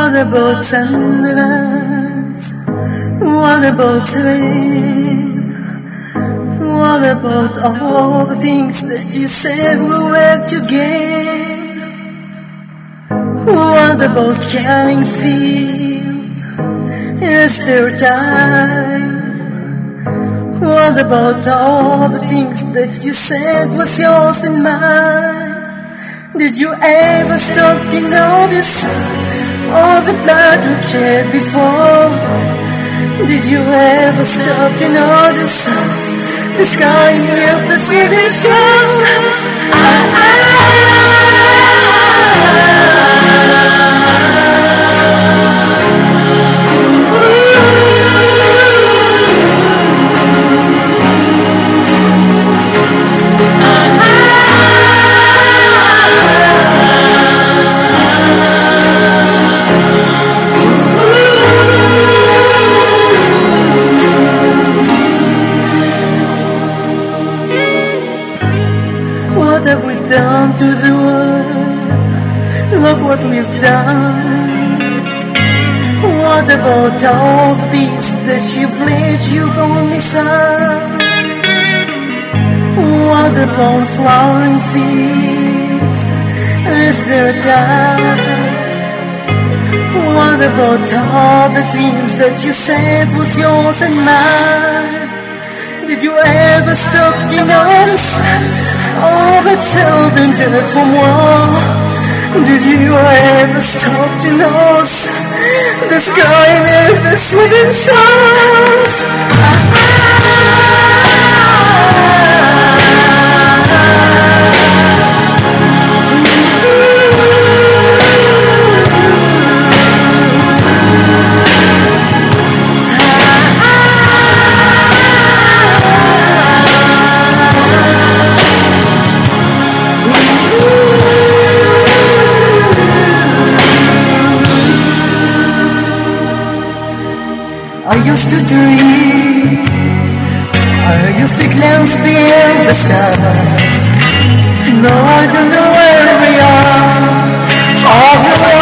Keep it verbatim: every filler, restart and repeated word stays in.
What about sunrise? What about rain? What about all the things that you said we were to gain? What about carrying fields? Is there time? What about all the things that you said was yours and mine? Did you ever stop to notice all the blood we've shed before? Did you ever stop to notice the sky with the Swedish shores? I, what have we done to the world? Look what we've done. What about all the peace that you pledged you only son? What about flowering fields? Is there a time? What about all the dreams that you said was yours and mine? Did you ever stop to notice all the children dead from war? Did you ever stop to notice the sky and the swinging stars? I used to dream, I used to glance beyond the stars. No, I don't know where we are. All the way